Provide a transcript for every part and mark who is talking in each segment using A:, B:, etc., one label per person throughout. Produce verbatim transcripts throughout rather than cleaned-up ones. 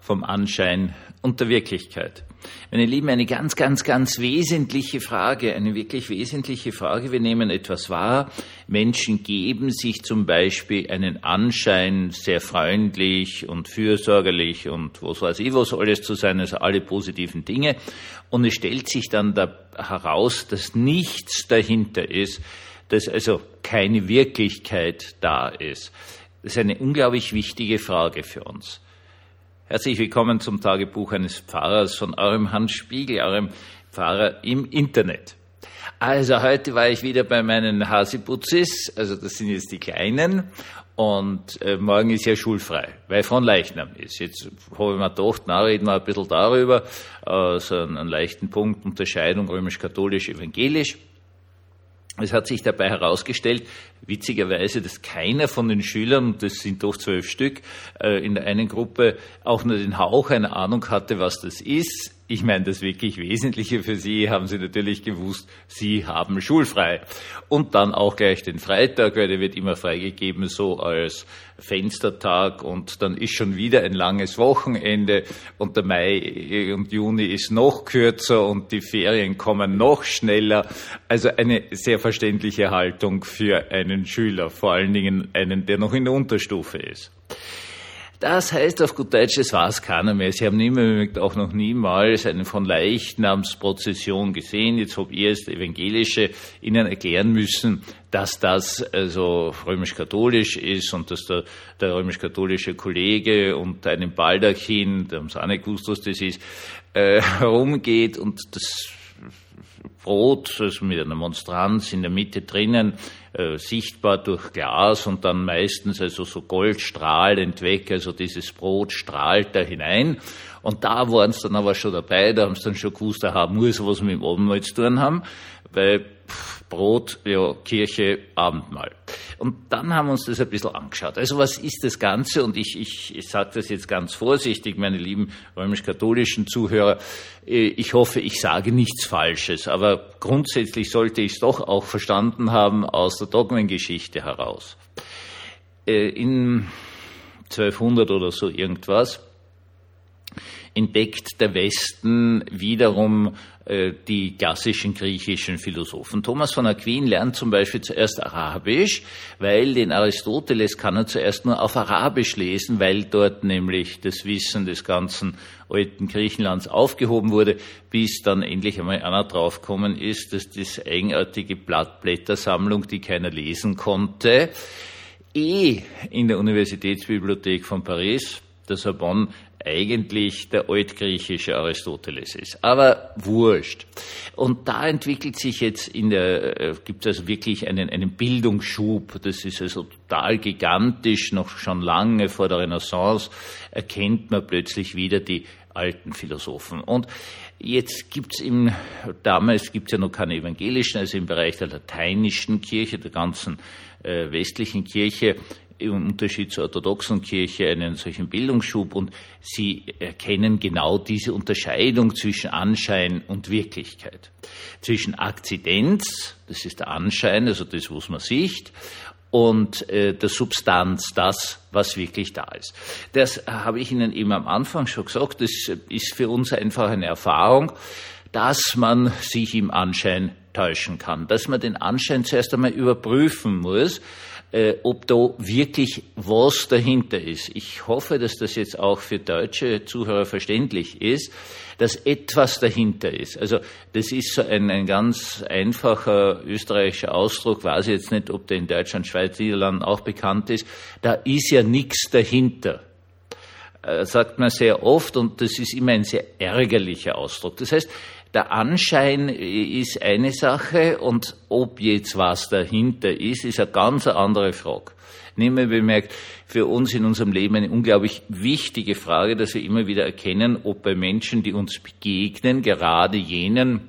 A: vom Anschein und der Wirklichkeit. Meine Lieben, eine ganz, ganz, ganz wesentliche Frage, eine wirklich wesentliche Frage. Wir nehmen etwas wahr. Menschen geben sich zum Beispiel einen Anschein, sehr freundlich und fürsorgerlich und was weiß ich, was alles zu sein, also alle positiven Dinge. Und es stellt sich dann da heraus, dass nichts dahinter ist, dass also keine Wirklichkeit da ist. Das ist eine unglaublich wichtige Frage für uns. Herzlich willkommen zum Tagebuch eines Pfarrers von eurem Hans Spiegel, eurem Pfarrer im Internet. Also heute war ich wieder bei meinen Hasiputzis, also das sind jetzt die Kleinen, und äh, morgen ist ja schulfrei, weil Fronleichnam ist. Jetzt habe ich mir gedacht, na, reden wir ein bisschen darüber, äh, so einen, einen leichten Punkt, Unterscheidung römisch-katholisch, evangelisch. Es hat sich dabei herausgestellt, witzigerweise, dass keiner von den Schülern, das sind doch zwölf Stück, in der einen Gruppe auch nur den Hauch einer Ahnung hatte, was das ist. Ich meine, das wirklich Wesentliche für sie haben sie natürlich gewusst, sie haben schulfrei. Und dann auch gleich den Freitag, weil der wird immer freigegeben so als Fenstertag, und dann ist schon wieder ein langes Wochenende und der Mai und Juni ist noch kürzer und die Ferien kommen noch schneller. Also eine sehr verständliche Haltung für einen Schüler, vor allen Dingen einen, der noch in der Unterstufe ist. Das heißt auf gut Deutsch, es war es keiner mehr. Sie haben niemals, auch noch niemals eine von Leichnamsprozession gesehen. Jetzt habe ich als Evangelische Ihnen erklären müssen, dass das also römisch-katholisch ist und dass der, der römisch-katholische Kollege unter einem Baldachin, da haben Sie auch nicht gewusst, was das ist, äh, herumgeht und das Brot, also mit einer Monstranz in der Mitte drinnen, äh, sichtbar durch Glas und dann meistens also so goldstrahlend weg, also dieses Brot strahlt da hinein. Und da waren sie dann aber schon dabei, da haben sie dann schon gewusst, aha, muss was mit dem Abendmahl zu tun haben, weil pff, Brot, ja, Kirche, Abendmahl. Und dann haben wir uns das ein bisschen angeschaut. Also was ist das Ganze? Und ich, ich, ich sage das jetzt ganz vorsichtig, meine lieben römisch-katholischen Zuhörer. Ich hoffe, ich sage nichts Falsches, aber grundsätzlich sollte ich es doch auch verstanden haben aus der Dogmengeschichte heraus. In zwölfhundert oder so irgendwas entdeckt der Westen wiederum äh, die klassischen griechischen Philosophen. Thomas von Aquin lernt zum Beispiel zuerst Arabisch, weil den Aristoteles kann er zuerst nur auf Arabisch lesen, weil dort nämlich das Wissen des ganzen alten Griechenlands aufgehoben wurde, bis dann endlich einmal einer draufgekommen ist, dass das eigenartige Blattblättersammlung, die keiner lesen konnte, eh in der Universitätsbibliothek von Paris, der Sorbonne, eigentlich der altgriechische Aristoteles ist. Aber wurscht. Und da entwickelt sich jetzt in der, äh, gibt es also wirklich einen, einen Bildungsschub. Das ist also total gigantisch. Noch schon lange vor der Renaissance erkennt man plötzlich wieder die alten Philosophen. Und jetzt gibt's im, damals gibt's ja noch keine evangelischen, also im Bereich der lateinischen Kirche, der ganzen äh, westlichen Kirche, im Unterschied zur orthodoxen Kirche einen solchen Bildungsschub, und sie erkennen genau diese Unterscheidung zwischen Anschein und Wirklichkeit. Zwischen Akzidenz, das ist der Anschein, also das, was man sieht, und äh, der Substanz, das, was wirklich da ist. Das habe ich Ihnen eben am Anfang schon gesagt, das ist für uns einfach eine Erfahrung, dass man sich im Anschein täuschen kann, dass man den Anschein zuerst einmal überprüfen muss, Äh, ob da wirklich was dahinter ist. Ich hoffe, dass das jetzt auch für deutsche Zuhörer verständlich ist, dass etwas dahinter ist. Also das ist so ein, ein ganz einfacher österreichischer Ausdruck, weiß ich jetzt nicht, ob der in Deutschland, Schweiz, Niederlanden auch bekannt ist. Da ist ja nichts dahinter. Äh, sagt man sehr oft, und das ist immer ein sehr ärgerlicher Ausdruck. Das heißt, der Anschein ist eine Sache, und ob jetzt was dahinter ist, ist eine ganz andere Frage. Nehmen wir bemerkt, für uns in unserem Leben eine unglaublich wichtige Frage, dass wir immer wieder erkennen, ob bei Menschen, die uns begegnen, gerade jenen,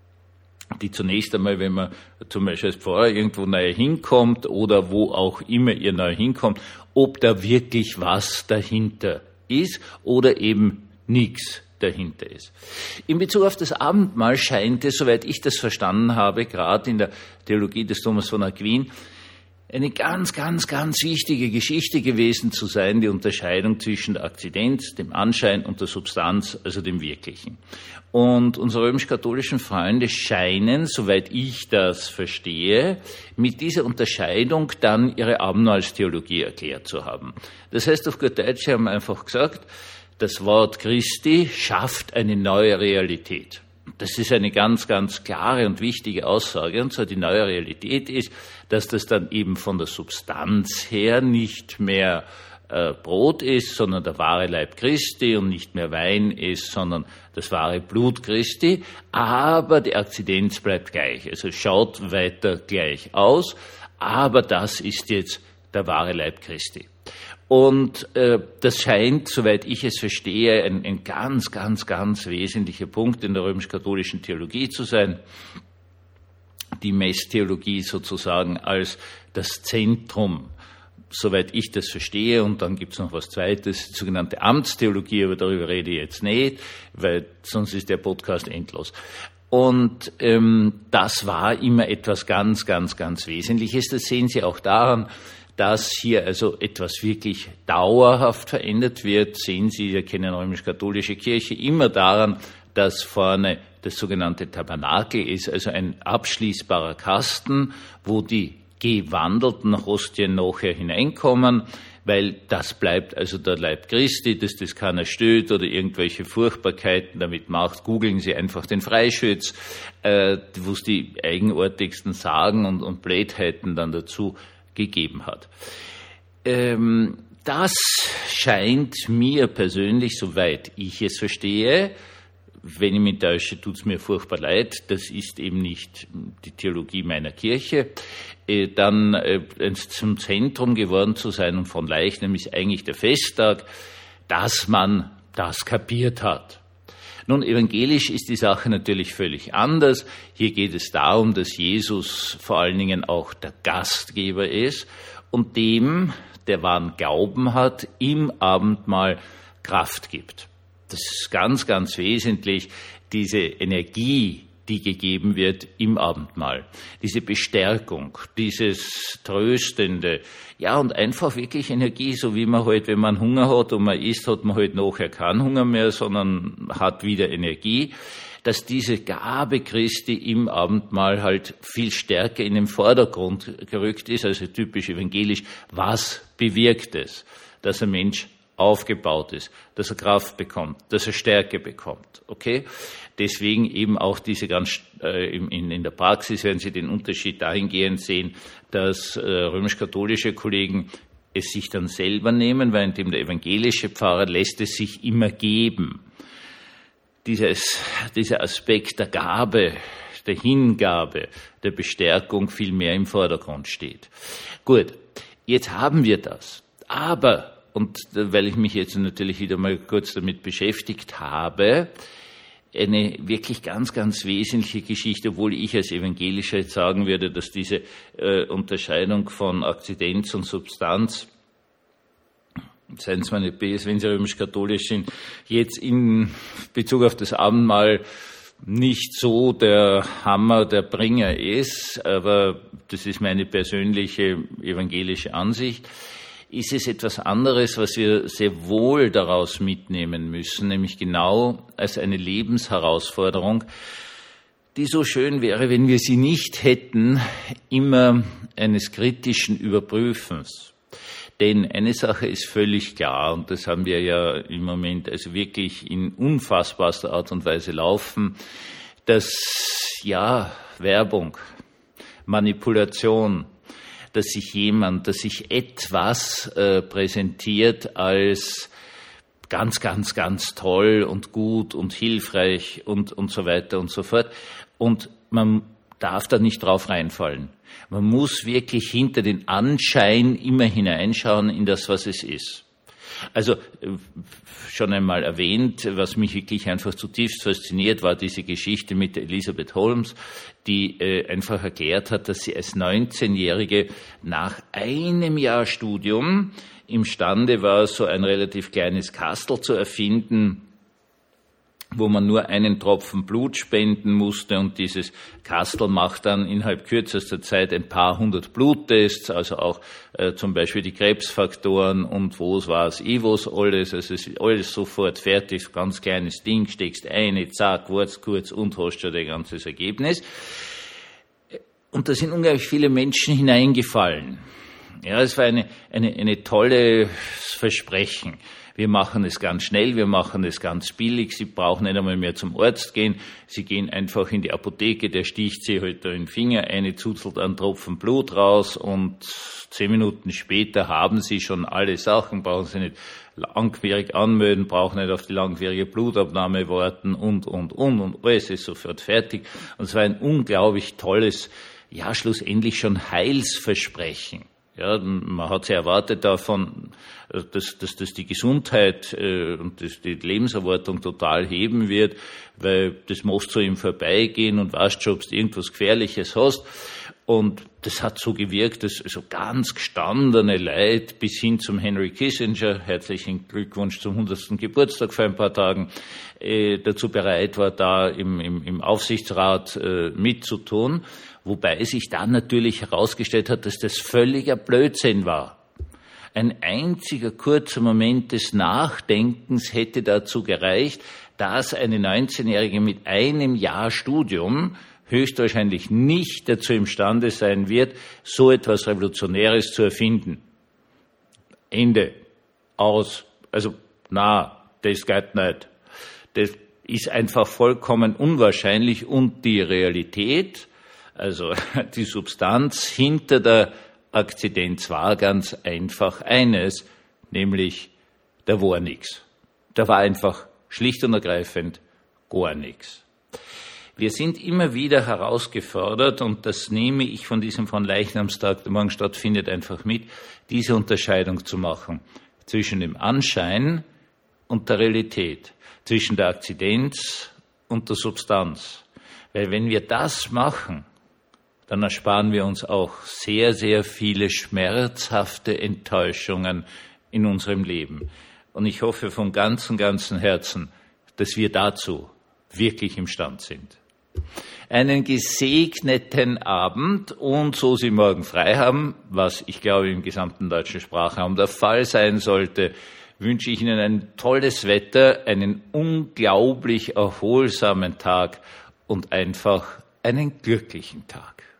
A: die zunächst einmal, wenn man zum Beispiel als Pfarrer irgendwo neu hinkommt oder wo auch immer ihr neu hinkommt, ob da wirklich was dahinter ist oder eben nichts dahinter ist. In Bezug auf das Abendmahl scheint es, soweit ich das verstanden habe, gerade in der Theologie des Thomas von Aquin, eine ganz, ganz, ganz wichtige Geschichte gewesen zu sein, die Unterscheidung zwischen der Akzidenz, dem Anschein und der Substanz, also dem Wirklichen. Und unsere römisch-katholischen Freunde scheinen, soweit ich das verstehe, mit dieser Unterscheidung dann ihre Abendmahlstheologie erklärt zu haben. Das heißt auf gut Deutsch, sie haben einfach gesagt, das Wort Christi schafft eine neue Realität. Das ist eine ganz, ganz klare und wichtige Aussage. Und zwar die neue Realität ist, dass das dann eben von der Substanz her nicht mehr äh, Brot ist, sondern der wahre Leib Christi und nicht mehr Wein ist, sondern das wahre Blut Christi. Aber die Akzidenz bleibt gleich. Also schaut weiter gleich aus. Aber das ist jetzt der wahre Leib Christi. Und äh, das scheint, soweit ich es verstehe, ein, ein ganz, ganz, ganz wesentlicher Punkt in der römisch-katholischen Theologie zu sein. Die Messtheologie sozusagen als das Zentrum, soweit ich das verstehe. Und dann gibt's noch was Zweites, die sogenannte Amtstheologie, aber darüber rede ich jetzt nicht, weil sonst ist der Podcast endlos. Und ähm, das war immer etwas ganz, ganz, ganz Wesentliches. Das sehen Sie auch daran, dass hier also etwas wirklich dauerhaft verändert wird, sehen Sie, wir kennen römisch-katholische Kirche, immer daran, dass vorne das sogenannte Tabernakel ist, also ein abschließbarer Kasten, wo die gewandelten Hostien nachher hineinkommen, weil das bleibt also der Leib Christi, dass das keiner stößt oder irgendwelche Furchtbarkeiten damit macht. Googeln Sie einfach den Freischütz, äh, wo es die eigenartigsten Sagen und, und Blödheiten dann dazu gegeben hat. Ähm, das scheint mir persönlich, soweit ich es verstehe, wenn ich mich täusche, tut es mir furchtbar leid, das ist eben nicht die Theologie meiner Kirche, äh, dann äh, zum Zentrum geworden zu sein und von Leichnam ist eigentlich der Festtag, dass man das kapiert hat. Nun, evangelisch ist die Sache natürlich völlig anders. Hier geht es darum, dass Jesus vor allen Dingen auch der Gastgeber ist und dem, der wahren Glauben hat, im Abendmahl Kraft gibt. Das ist ganz, ganz wesentlich, diese Energie, die gegeben wird im Abendmahl. Diese Bestärkung, dieses Tröstende, ja, und einfach wirklich Energie, so wie man halt, wenn man Hunger hat und man isst, hat man halt nachher keinen Hunger mehr, sondern hat wieder Energie, dass diese Gabe Christi im Abendmahl halt viel stärker in den Vordergrund gerückt ist, also typisch evangelisch. Was bewirkt es, dass ein Mensch aufgebaut ist, dass er Kraft bekommt, dass er Stärke bekommt, okay? Deswegen eben auch diese ganz, äh, in, in der Praxis werden Sie den Unterschied dahingehend sehen, dass äh, römisch-katholische Kollegen es sich dann selber nehmen, während dem der evangelische Pfarrer lässt es sich immer geben. Dieses, dieser Aspekt der Gabe, der Hingabe, der Bestärkung viel mehr im Vordergrund steht. Gut, jetzt haben wir das, aber und weil ich mich jetzt natürlich wieder mal kurz damit beschäftigt habe, eine wirklich ganz, ganz wesentliche Geschichte, obwohl ich als Evangelischer jetzt sagen würde, dass diese äh, Unterscheidung von Akzidenz und Substanz, seien es mal nicht böse, wenn Sie römisch-katholisch sind, jetzt in Bezug auf das Abendmahl nicht so der Hammer, der Bringer ist, aber das ist meine persönliche evangelische Ansicht. Ist es etwas anderes, was wir sehr wohl daraus mitnehmen müssen, nämlich genau als eine Lebensherausforderung, die so schön wäre, wenn wir sie nicht hätten, immer eines kritischen Überprüfens. Denn eine Sache ist völlig klar, und das haben wir ja im Moment also wirklich in unfassbarster Art und Weise laufen, dass, ja, Werbung, Manipulation, dass sich jemand, dass sich etwas äh, präsentiert als ganz, ganz, ganz toll und gut und hilfreich und, und so weiter und so fort. Und man darf da nicht drauf reinfallen. Man muss wirklich hinter den Anschein immer hineinschauen in das, was es ist. Also schon einmal erwähnt, was mich wirklich einfach zutiefst fasziniert, war diese Geschichte mit der Elizabeth Holmes, die äh, einfach erklärt hat, dass sie als neunzehnjährige nach einem Jahr Studium imstande war, so ein relativ kleines Kastel zu erfinden, wo man nur einen Tropfen Blut spenden musste und dieses Kastel macht dann innerhalb kürzester Zeit ein paar hundert Bluttests, also auch äh, zum Beispiel die Krebsfaktoren und wo's war's, Ivos, alles, also es ist alles sofort fertig, ganz kleines Ding, steckst eine, zack, kurz, kurz und hast schon dein ganzes Ergebnis. Und da sind unglaublich viele Menschen hineingefallen. Ja, es war eine, eine, eine tolle Versprechen. Wir machen es ganz schnell, wir machen es ganz billig. Sie brauchen nicht einmal mehr zum Arzt gehen. Sie gehen einfach in die Apotheke, der sticht sie halt da in den Finger, eine zuzelt einen Tropfen Blut raus und zehn Minuten später haben Sie schon alle Sachen, brauchen Sie nicht langwierig anmelden, brauchen nicht auf die langwierige Blutabnahme warten und, und, und, und alles ist sofort fertig. Und es war ein unglaublich tolles, ja, schlussendlich schon Heilsversprechen. Ja, man hat sich erwartet davon, dass, dass, dass die Gesundheit äh, und das, die Lebenserwartung total heben wird, weil das machst du im Vorbeigehen und weißt schon, ob du irgendwas Gefährliches hast. Und das hat so gewirkt, dass so ganz gestandene Leute bis hin zum Henry Kissinger, herzlichen Glückwunsch zum hundertsten Geburtstag vor ein paar Tagen, äh, dazu bereit war, da im, im, im Aufsichtsrat äh, mitzutun. Wobei sich dann natürlich herausgestellt hat, dass das völliger Blödsinn war. Ein einziger kurzer Moment des Nachdenkens hätte dazu gereicht, dass eine neunzehnjährige mit einem Jahr Studium höchstwahrscheinlich nicht dazu imstande sein wird, so etwas Revolutionäres zu erfinden. Ende. Aus. Also, na, das geht nicht. Das ist einfach vollkommen unwahrscheinlich und die Realität, also die Substanz hinter der Akzidenz war ganz einfach eines, nämlich da war nichts. Da war einfach schlicht und ergreifend gar nichts. Wir sind immer wieder herausgefordert, und das nehme ich von diesem Fronleichnamstag, der morgen stattfindet, einfach mit, diese Unterscheidung zu machen zwischen dem Anschein und der Realität, zwischen der Akzidenz und der Substanz. Weil wenn wir das machen, dann ersparen wir uns auch sehr, sehr viele schmerzhafte Enttäuschungen in unserem Leben. Und ich hoffe von ganzem, ganzem Herzen, dass wir dazu wirklich imstand sind. Einen gesegneten Abend, und so Sie morgen frei haben, was ich glaube im gesamten deutschen Sprachraum der Fall sein sollte, wünsche ich Ihnen ein tolles Wetter, einen unglaublich erholsamen Tag und einfach einen glücklichen Tag.